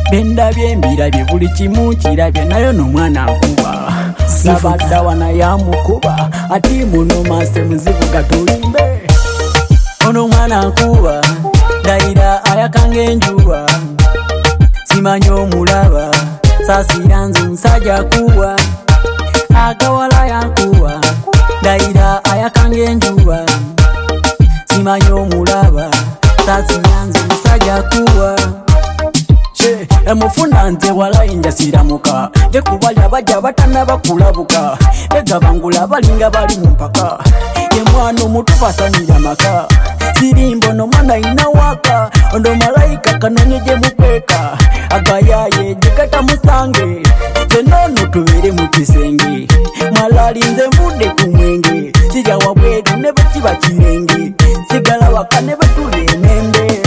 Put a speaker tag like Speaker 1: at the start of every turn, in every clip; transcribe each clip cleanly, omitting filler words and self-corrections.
Speaker 1: bendabye mbirabye buli kimu kirabye nayo n'omwana nkuba sabadda wana yamukuba ati muno maase muzivuga tulimbe ono mwana nkuba ndayira ayakanga enjuba simanyi omulaba saasira nze nsajja kuwa agawala yankuwa ndayira ayakanga enjuba simanyi omulaba saasira nze nsajja kuwa emufuna nze walayinja siramuka gekubalya bajja batanaba kulabuka begabangula balinga bali mu mpaka emwana omutu basanira maka sirimbo nomwana ina waka ondo malayika kanonye gye mukweka agayaye jekata musange zenono tubere mu kisenge malali nze mvudde ku mwenge kijja wabweru ne bekiba kirenge sigala waka ne betula emende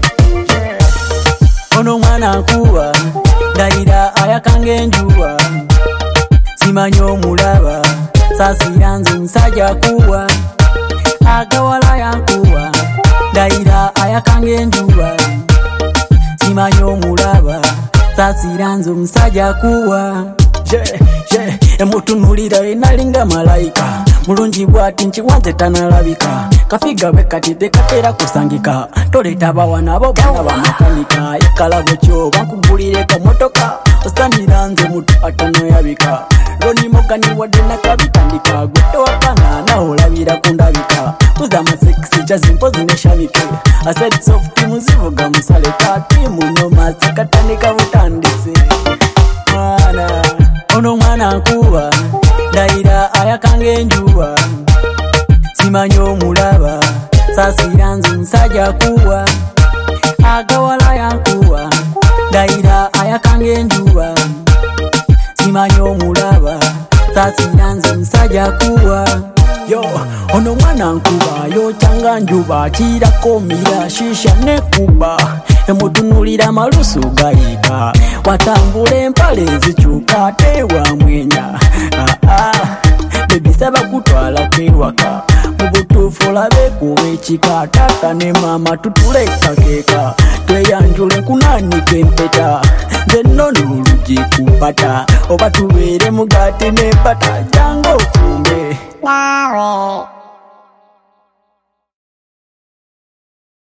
Speaker 1: ono mwana nkuba ndayira ayakanga enjuba simanyi omulaba saasira nze nsajja kuwa agawala yankuwa ndayira ayakanga enjuba simanyi omulaba saasira nze nsajja kuwa emutunulira enalinga malayika mulungi bwati nkiwanze tanalabika kafiga bwe kati tekatera kusangika toleta bawana abo bana bamakanika ekalabo kyo bankugulire kamotoka osamira nze mutu atanoyabika lonimogani wadde nakabitandika gwetowakana nawe olabira kundabika kuzama sekisi kyazimpozi neshamike asaid soft muzivuga musaleka timu nomasi katandika butandise mwana ono mwana nkuba ndayira ayakanga enjuba simanyi omulaba saasira nze nsajja kuwa agawala yankuwa ndayira ayakanga enjuba simanyi omulaba saasira nze nsajja kuwa yo ono mwana nkuba yokyanga njuba kirako mira shisha nekuba emutunulira malusu gayiga watambula empale zikyuka ate wamwenya bebisaba kutwala kewaka mu butuufu olabe kuba ekika taata ne maama tutulekakeeka tweyanjule nkunanika empeta nze nnono olugi kupata oba tubeere mugaati n'empata janga ofumbe